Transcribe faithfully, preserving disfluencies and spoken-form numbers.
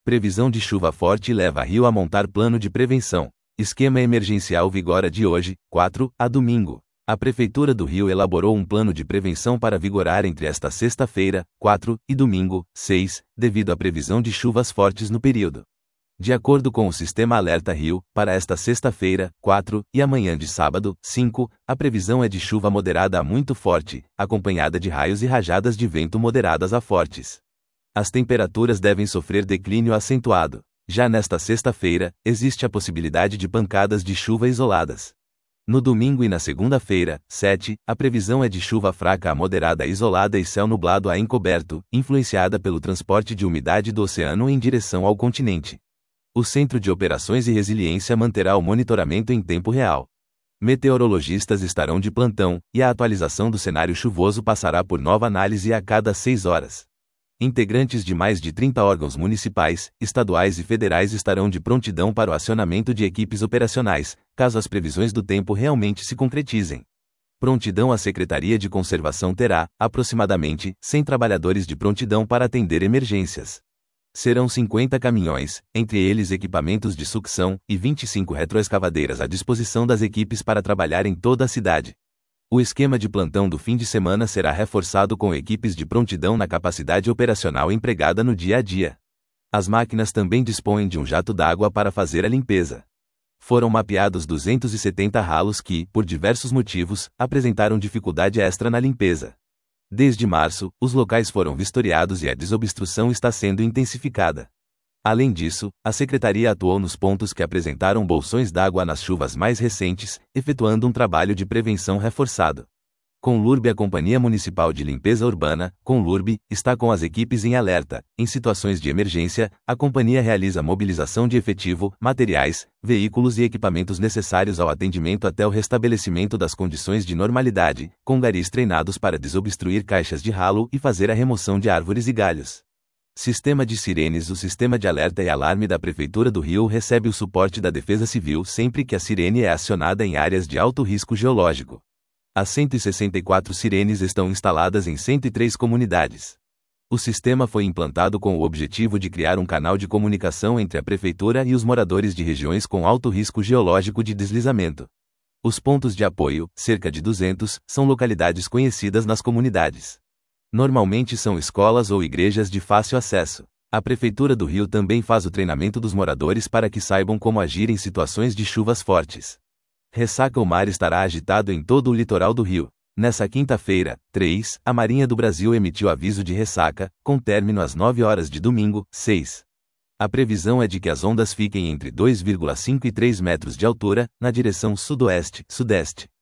Previsão de chuva forte leva Rio a montar plano de prevenção. Esquema emergencial vigora de hoje, quatro, a domingo. A Prefeitura do Rio elaborou um plano de prevenção para vigorar entre esta sexta-feira, quatro, e domingo, seis, devido à previsão de chuvas fortes no período. De acordo com o Sistema Alerta Rio, para esta sexta-feira, quatro, e amanhã de sábado, cinco, a previsão é de chuva moderada a muito forte, acompanhada de raios e rajadas de vento moderadas a fortes. As temperaturas devem sofrer declínio acentuado. Já nesta sexta-feira, existe a possibilidade de pancadas de chuva isoladas. No domingo e na segunda-feira, sete, a previsão é de chuva fraca a moderada isolada e céu nublado a encoberto, influenciada pelo transporte de umidade do oceano em direção ao continente. O Centro de Operações e Resiliência manterá o monitoramento em tempo real. Meteorologistas estarão de plantão, e a atualização do cenário chuvoso passará por nova análise a cada seis horas. Integrantes de mais de trinta órgãos municipais, estaduais e federais estarão de prontidão para o acionamento de equipes operacionais, caso as previsões do tempo realmente se concretizem. Prontidão a Secretaria de Conservação terá, aproximadamente, cem trabalhadores de prontidão para atender emergências. Serão cinquenta caminhões, entre eles equipamentos de sucção, e vinte e cinco retroescavadeiras à disposição das equipes para trabalhar em toda a cidade. O esquema de plantão do fim de semana será reforçado com equipes de prontidão na capacidade operacional empregada no dia a dia. As máquinas também dispõem de um jato d'água para fazer a limpeza. Foram mapeados duzentos e setenta ralos que, por diversos motivos, apresentaram dificuldade extra na limpeza. Desde março, os locais foram vistoriados e a desobstrução está sendo intensificada. Além disso, a Secretaria atuou nos pontos que apresentaram bolsões d'água nas chuvas mais recentes, efetuando um trabalho de prevenção reforçado. Conlurb, a Companhia Municipal de Limpeza Urbana, Conlurb, está com as equipes em alerta. Em situações de emergência, a companhia realiza mobilização de efetivo, materiais, veículos e equipamentos necessários ao atendimento até o restabelecimento das condições de normalidade, com garis treinados para desobstruir caixas de ralo e fazer a remoção de árvores e galhos. Sistema de sirenes. O sistema de alerta e alarme da Prefeitura do Rio recebe o suporte da Defesa Civil sempre que a sirene é acionada em áreas de alto risco geológico. As cento e sessenta e quatro sirenes estão instaladas em cento e três comunidades. O sistema foi implantado com o objetivo de criar um canal de comunicação entre a Prefeitura e os moradores de regiões com alto risco geológico de deslizamento. Os pontos de apoio, cerca de duzentos, são localidades conhecidas nas comunidades. Normalmente são escolas ou igrejas de fácil acesso. A Prefeitura do Rio também faz o treinamento dos moradores para que saibam como agir em situações de chuvas fortes. Ressaca. O mar estará agitado em todo o litoral do Rio. Nessa quinta-feira, três, a Marinha do Brasil emitiu aviso de ressaca, com término às nove horas de domingo, seis. A previsão é de que as ondas fiquem entre dois vírgula cinco e três metros de altura, na direção sudoeste-sudeste.